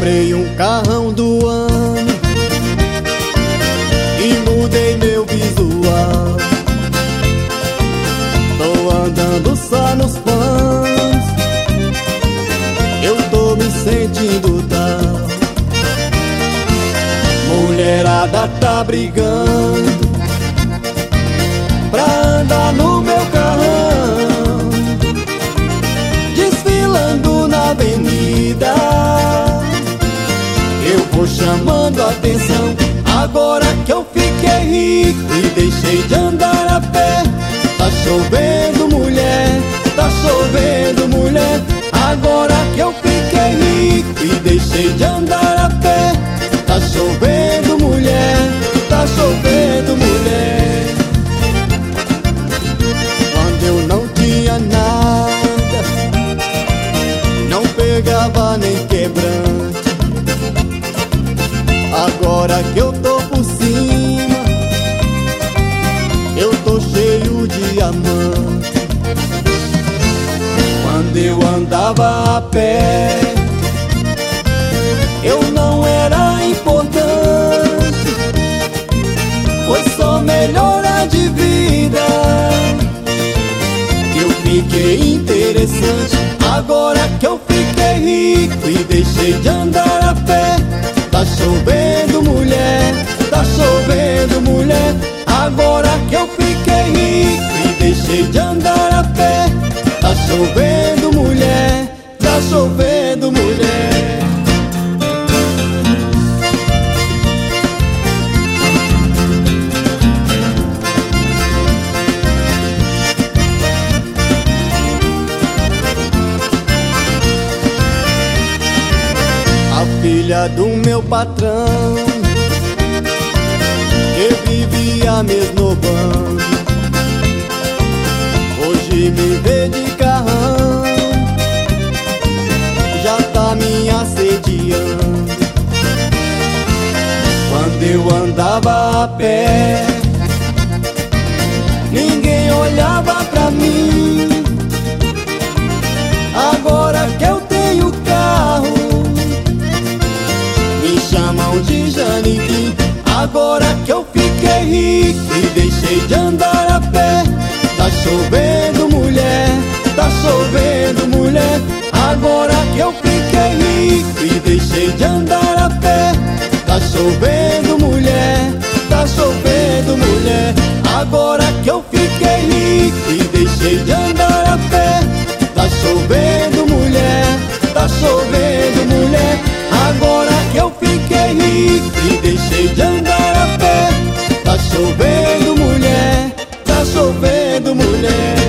Comprei um carrão do ano e mudei meu visual. Tô andando só nos fãs, eu tô me sentindo tal. Mulherada tá brigando pra andar no meu carrão, desfilando na avenida. Eu vou chamando a atenção. Agora que eu fiquei rico e deixei de andar a pé, tá chovendo mulher, tá chovendo mulher. Agora que eu fiquei rico e deixei de andar a pé, tá chovendo mulher, tá chovendo mulher. Quando eu não tinha nada, não pegava nem quebrante. Agora que eu tô por cima, eu tô cheio de diamante. Quando eu andava a pé, eu não era importante, foi só melhora de vida que eu fiquei interessante. Agora que eu fiquei rico e deixei de andar a pé, tá chovendo mulher, tá chovendo mulher. Agora que eu fiquei rico e deixei de andar a pé, tá chovendo mulher, tá chovendo mulher. A filha do meu patrão, que vivia me esnobando, hoje me vê de carrão, já tá me assediando. Quando eu andava a pé, ninguém olhava pra mim. Agora que eu tenho carro, me chamam de Janiquim. Agora que eu fiquei rico e deixei de andar a pé, tá chovendo mulher, tá chovendo mulher. Agora que eu fiquei rico e deixei de andar a pé, tá chovendo mulher, tá chovendo mulher. Agora que eu fiquei rico e deixei de andar a pé, tá chovendo mulher, tá chovendo mulher. Agora que eu fiquei rico e deixei de andar a pé, tá chovendo mulher, tá chovendo mulher.